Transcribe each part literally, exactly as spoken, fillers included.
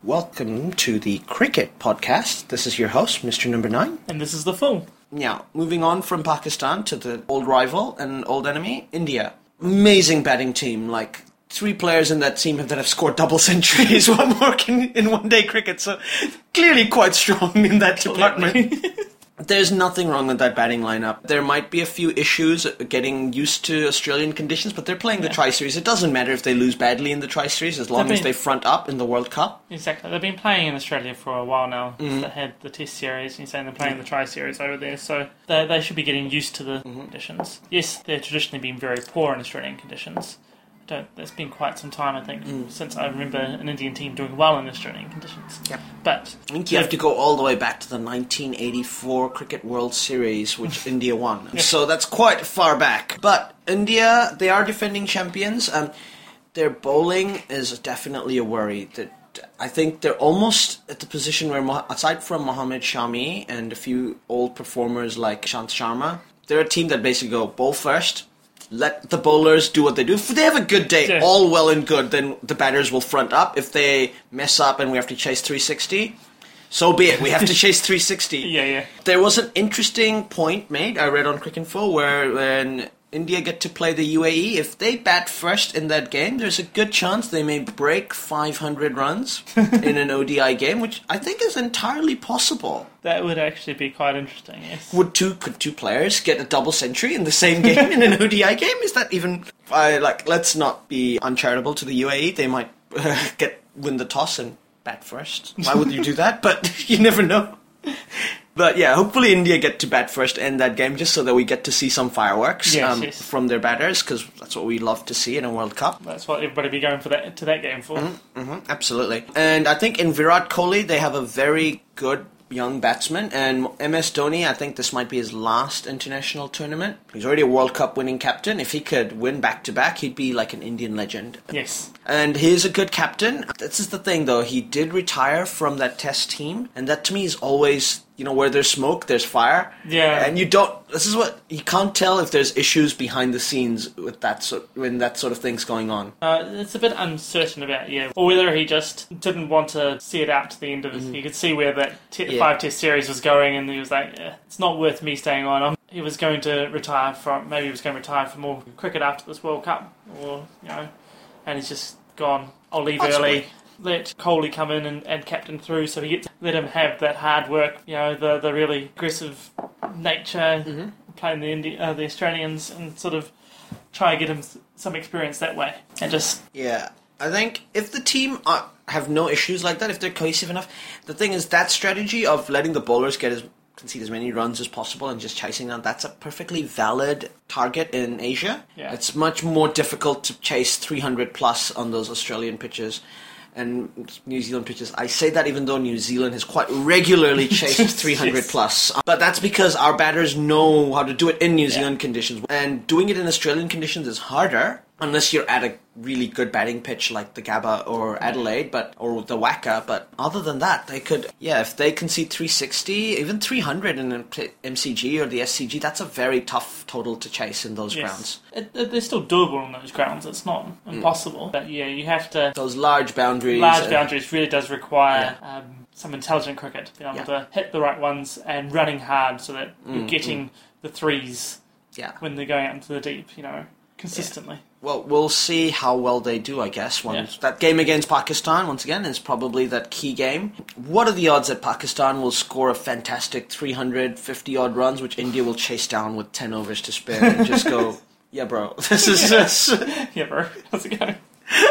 Welcome to the Cricket Podcast. This is your host, Mister Number Nine. And this is the Fool. Now, moving on from Pakistan to the old rival and old enemy, India. Amazing batting team, like three players in that team that have scored double centuries while working in one-day cricket, so clearly quite strong in that department. There's nothing wrong with that batting lineup. There might be a few issues getting used to Australian conditions, but they're playing the yeah. Tri-Series. It doesn't matter if they lose badly in the Tri-Series as long been, as they front up in the World Cup. Exactly. They've been playing in Australia for a while now. Mm-hmm. They had the Test Series, and you're saying they're playing the Tri-Series over there, so they, they should be getting used to the mm-hmm. conditions. Yes, they've traditionally been very poor in Australian conditions. Don't, it's been quite some time, I think, mm. since I remember an Indian team doing well in Australian conditions. Yep. But I think you have to go all the way back to the nineteen eighty-four Cricket World Series, which India won. Yeah. So that's quite far back. But India, they are defending champions. Um, their bowling is definitely a worry. That I think they're almost at the position where, aside from Mohammad Shami and a few old performers like Shant Sharma, they're a team that basically go bowl first, let the bowlers do what they do. If they have a good day, yeah. all well and good, then the batters will front up. If they mess up and we have to chase three sixty, so be it. We have to chase three sixty. Yeah, yeah. There was an interesting point made, I read on Cricinfo, where when India get to play the U A E, if they bat first in that game, there's a good chance they may break five hundred runs in an O D I game, which I think is entirely possible. That would actually be quite interesting, yes. Would two could two players get a double century in the same game in an O D I game? Is that even... I like, let's not be uncharitable to the U A E. They might uh, get win the toss and bat first. Why would you do that? But you never know. But yeah, hopefully India get to bat first in that game, just so that we get to see some fireworks yes, um, yes. from their batters, because that's what we love to see in a World Cup. That's what everybody be going for that to that game for. Mm-hmm, mm-hmm, absolutely. And I think in Virat Kohli, they have a very good young batsman, and M S Dhoni, I think this might be his last international tournament. He's already a World Cup winning captain. If he could win back-to-back, he'd be like an Indian legend. Yes. And he's a good captain. This is the thing, though. He did retire from that test team, and that to me is always... You know, where there's smoke, there's fire. Yeah. And you don't... This is what... You can't tell if there's issues behind the scenes with that sort, when that sort of thing's going on. Uh, it's a bit uncertain about, yeah. Or whether he just didn't want to see it out to the end of it. Mm-hmm. He could see where that te- yeah. five-test series was going, and he was like, eh, it's not worth me staying on. I'm, he was going to retire from... Maybe he was going to retire from more cricket after this World Cup. Or, you know... And he's just gone, I'll leave Possibly. early. Let Kohli come in and, and captain through, so he gets let him have that hard work, you know, the the really aggressive nature, mm-hmm. playing the Indi- uh, the Australians, and sort of try and get him some experience that way. And just yeah, I think if the team are, have no issues like that, if they're cohesive enough, the thing is that strategy of letting the bowlers get as concede as many runs as possible and just chasing them, that's a perfectly valid target in Asia. Yeah. It's much more difficult to chase three hundred plus on those Australian pitches and New Zealand pitches. I say that even though New Zealand has quite regularly chased three hundred yes. plus. But that's because our batters know how to do it in New Zealand yeah. conditions. And doing it in Australian conditions is harder unless you're at a really good batting pitch like the Gabba or Adelaide, but or the Wacker. But other than that, they could, yeah, if they concede three sixty, even three hundred in an M C G or the S C G, that's a very tough total to chase in those yes. grounds. It, it, they're still doable on those grounds. It's not impossible. Mm. But yeah, you have to... Those large boundaries. Large boundaries really does require yeah. um, some intelligent cricket. Being able yeah. to hit the right ones and running hard so that mm, you're getting mm. the threes yeah. when they're going out into the deep, you know, consistently. Yeah. Well, we'll see how well they do, I guess. Once. Yeah. That game against Pakistan, once again, is probably that key game. What are the odds that Pakistan will score a fantastic three hundred fifty-odd runs, which India will chase down with ten overs to spare and just go, yeah, bro, this is this. Yeah, bro, how's it going?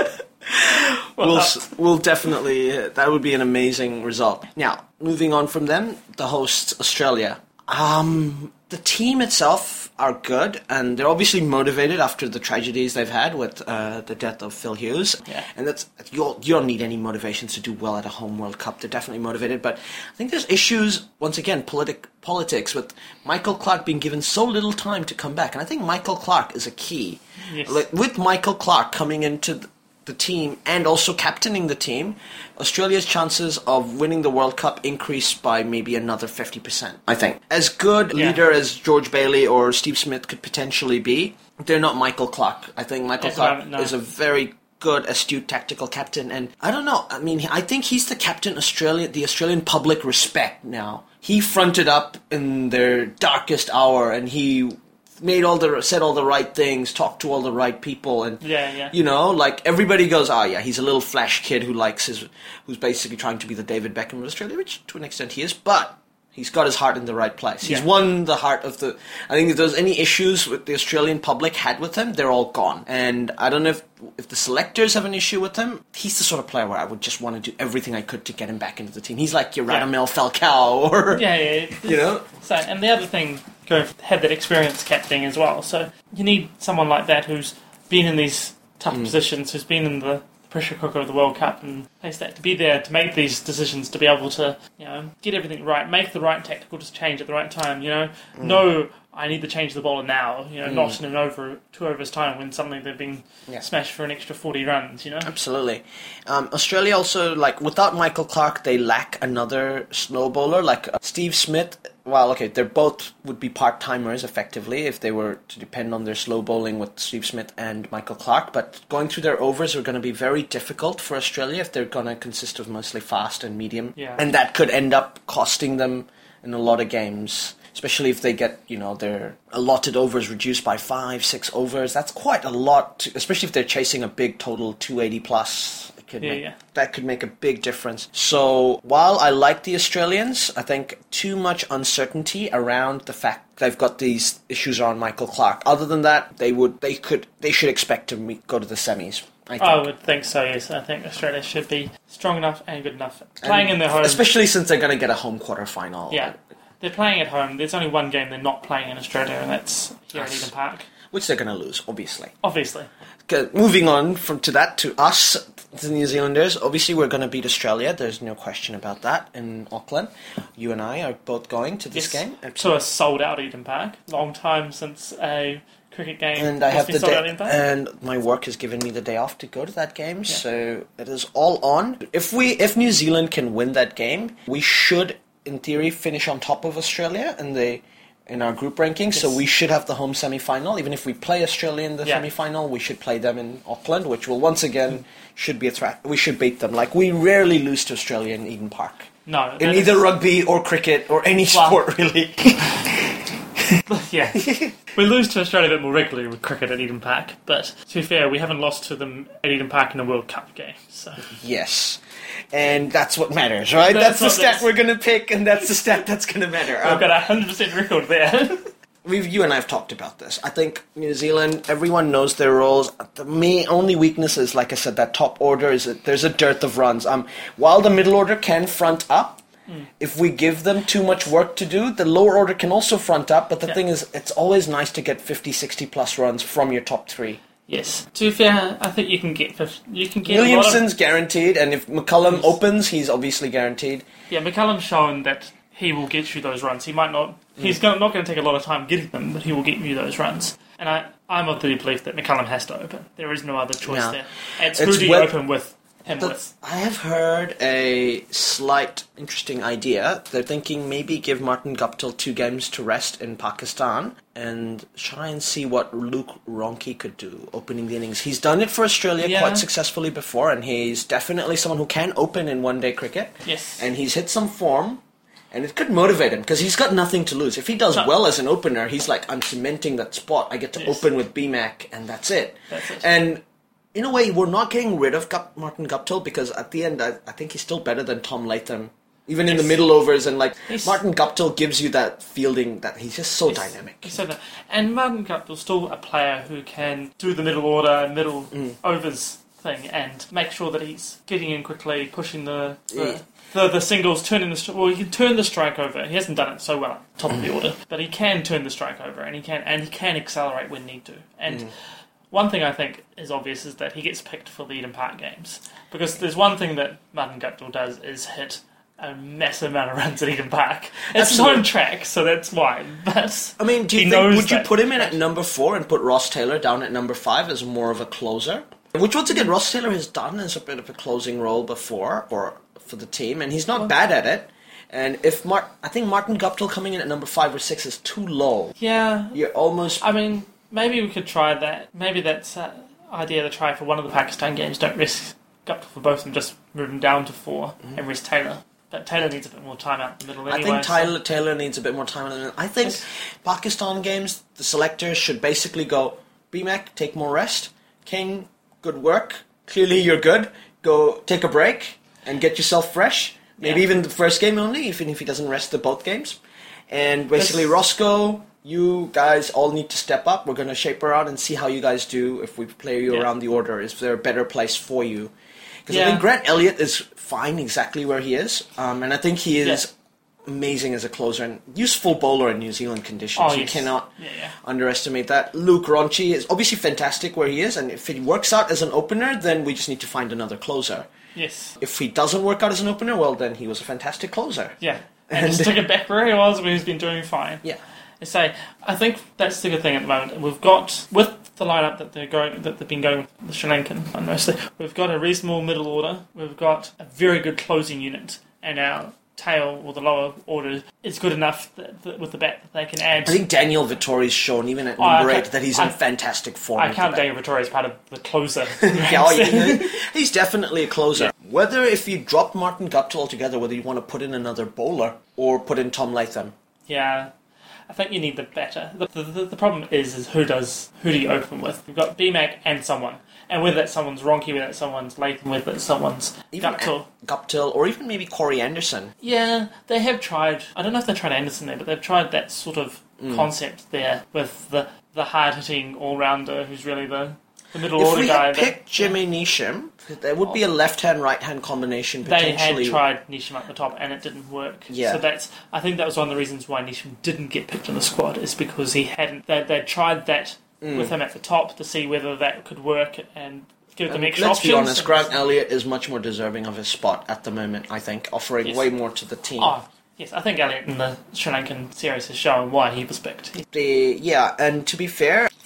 Well, we'll, we'll definitely, uh, that would be an amazing result. Now, moving on from them, the hosts, Australia. Um, the team itself are good, and they're obviously motivated after the tragedies they've had with uh, the death of Phil Hughes. Yeah. And that's you'll, you don't need any motivations to do well at a home World Cup. They're definitely motivated, but I think there's issues, once again, politic, politics, with Michael Clarke being given so little time to come back. And I think Michael Clarke is a key. Yes. Like, with Michael Clarke coming into... The, the team and also captaining the team, Australia's chances of winning the World Cup increase by maybe another fifty percent, I think. As good yeah. leader as George Bailey or Steve Smith could potentially be, they're not Michael Clarke. I think Michael That's Clarke right, no. is a very good, astute tactical captain. And I don't know, I mean, I think he's the captain Australia, the Australian public respect now. He fronted up in their darkest hour, and he made all the said all the right things, talked to all the right people, and yeah, yeah. you know, like everybody goes, oh yeah, he's a little flash kid who likes his, who's basically trying to be the David Beckham of Australia, which to an extent he is, but he's got his heart in the right place. He's yeah. won the heart of the... I think if there's any issues with the Australian public had with him, they're all gone. And I don't know if, if the selectors have an issue with him. He's the sort of player where I would just want to do everything I could to get him back into the team. He's like your yeah. Radamel Falcao or... Yeah, yeah. You know? So, and the other thing, go had that experience captaining as well. So you need someone like that who's been in these tough mm. positions, who's been in the pressure cooker of the World Cup and face that, to be there to make these decisions, to be able to, you know, get everything right, make the right tactical change at the right time, you know, mm. know I need to change the bowler now, you know, mm. not in an over two overs time when suddenly they've been yeah. smashed for an extra forty runs, you know. Absolutely. Um, Australia also, like, without Michael Clarke, they lack another slow bowler, like uh, Steve Smith. Well, okay, they're both would be part-timers, effectively, if they were to depend on their slow bowling with Steve Smith and Michael Clarke, but going through their overs are going to be very difficult for Australia if they're going to consist of mostly fast and medium, yeah. and that could end up costing them in a lot of games, especially if they get, you know, their allotted overs reduced by five, six overs. That's quite a lot, to, especially if they're chasing a big total two eighty plus. Could yeah, make, yeah. That could make a big difference. So while I like the Australians, I think too much uncertainty around the fact they've got these issues around Michael Clarke. Other than that, they would, they could, they should expect to meet, go to the semis. I, think. I would think so. Yes, I think Australia should be strong enough and good enough playing and in their home, especially since they're going to get a home quarter final. Yeah, they're playing at home. There's only one game they're not playing in Australia, and that's here at Eden Park, which they're going to lose, obviously. Obviously. Okay, moving on from to that to us, the New Zealanders. Obviously, we're going to beat Australia. There's no question about that in Auckland. You and I are both going to this yes. game. To a sold-out Eden Park. Long time since a cricket game and I has have been the sold day, out Eden Park. And my work has given me the day off to go to that game. Yeah. So it is all on. If we, if New Zealand can win that game, we should, in theory, finish on top of Australia in the. in our group rankings, yes. So we should have the home semi-final. Even if we play Australia in the yeah. semi-final, we should play them in Auckland, which will once again should be a threat. We should beat them. Like, we rarely lose to Australia in Eden Park. No. In either is... rugby or cricket or any well, sport, really. Yeah. We lose to Australia a bit more regularly with cricket at Eden Park, but to be fair, we haven't lost to them at Eden Park in a World Cup game. So yes. And that's what matters, right? That's, that's the stat that's... we're going to pick, and that's the stat that's going to matter. We've um, got a one hundred percent record there. We've, you and I have talked about this. I think New Zealand, everyone knows their roles. The main, only weakness is, like I said, that top order is that there's a dearth of runs. Um, while the middle order can front up, mm. if we give them too much work to do, the lower order can also front up. But the yeah. thing is, it's always nice to get fifty, sixty plus runs from your top three. Yes. To be fair, I think you can get you can get Williamson's a lot of... guaranteed, and if McCullum yes. opens, he's obviously guaranteed. Yeah, McCullum's shown that he will get you those runs. He might not. Mm. He's not going to take a lot of time getting them, but he will get you those runs. And I, I'm of the belief that McCullum has to open. There is no other choice no. there. And it's Moody well, open with him the, with. I have heard a slight interesting idea. They're thinking maybe give Martin Guptill two games to rest in Pakistan and try and see what Luke Ronchi could do opening the innings. He's done it for Australia yeah. quite successfully before, and he's definitely someone who can open in one-day cricket. Yes. And he's hit some form. And it could motivate him, because he's got nothing to lose. If he does no. well as an opener, he's like, I'm cementing that spot. I get to yes. open with B MAC, and that's it. That's it. And in a way, we're not getting rid of Gup- Martin Guptill, because at the end, I, I think he's still better than Tom Latham. Even yes. in the middle overs, and like, he's, Martin Guptill gives you that fielding that he's just so dynamic. He's so and Martin Guptill's still a player who can do the middle order, middle mm. overs thing, and make sure that he's getting in quickly, pushing the... the yeah. The, the singles, turning the well, he can turn the strike over. He hasn't done it so well at the top of the order, but he can turn the strike over, and he can and he can accelerate when need to. And mm. one thing I think is obvious is that he gets picked for the Eden Park games, because there's one thing that Martin Guptill does is hit a massive amount of runs at Eden Park. It's his home track, so that's why. But I mean, do you think would you put him in at number four and put Ross Taylor down at number five as more of a closer? Which once again, Ross Taylor has done as a bit of a closing role before, or. For the team, and he's not bad at it. And if Mar- I think Martin Guptill coming in at number five or six is too low. Yeah, you're almost. I mean, maybe we could try that. Maybe that's. Uh, idea to try for one of the Pakistan games, don't risk Guptill for both of them, just move them down to four mm-hmm. and risk Taylor. But Taylor needs a bit more time out in the middle anyway. I think Taylor, so. Taylor needs a bit more time. In I think it's, Pakistan games, the selectors should basically go, B MAC, take more rest. King, good work. Clearly you're good. Go take a break and get yourself fresh. Maybe yeah. even the first game only, even if he doesn't rest the both games. And basically, this, Roscoe, you guys all need to step up. We're going to shape her out and see how you guys do if we play you yeah. around the order. Is there a better place for you? Because yeah. I think Grant Elliott is fine exactly where he is. Um, and I think he is yeah. amazing as a closer and useful bowler in New Zealand conditions. Oh, you yes. cannot yeah, yeah. underestimate that. Luke Ronchi is obviously fantastic where he is. And if it works out as an opener, then we just need to find another closer. Yes. If he doesn't work out as an opener, well, then he was a fantastic closer. Yeah. And, and just stick it back where he was, where he's been doing fine. Yeah. I say, I think that's the good thing at the moment. We've got, with the lineup that they're going, that they've been going with the Sri Lankan one mostly, we've got a reasonable middle order, we've got a very good closing unit, and our tail, or the lower order, is good enough that, that with the bat that they can add. I think Daniel Vittori's shown, even at number oh, eight, that he's in I, fantastic form. I count Daniel Vittori as part of the closer. yeah, oh, yeah, he's definitely a closer. Yeah. Whether if you drop Martin Guptill altogether, whether you want to put in another bowler or put in Tom Latham. Yeah. I think you need the batter. The, the, the problem is, is who does who do you open with? We've got B MAC and someone. And whether that's someone's Ronchi, whether that's someone's Latham, whether it's someone's even Guptill. Guptill, or even maybe Corey Anderson. Yeah, they have tried. I don't know if they tried Anderson there, but they've tried that sort of mm. concept there with the, the hard-hitting all-rounder who's really the, the middle if order guy. If we had picked yeah. Jimmy Neesham, there would be a left-hand, right-hand combination potentially. They had tried Neesham at the top and it didn't work. Yeah. So that's, I think that was one of the reasons why Neesham didn't get picked in the squad, is because he hadn't, they they'd tried that mm. with him at the top to see whether that could work and give them and extra let's options. Let's be honest, Grant Elliott is much more deserving of his spot at the moment, I think, offering yes. way more to the team. Oh, yes, I think Elliott in the Sri Lankan series has shown why he was picked. The, yeah, and to be fair,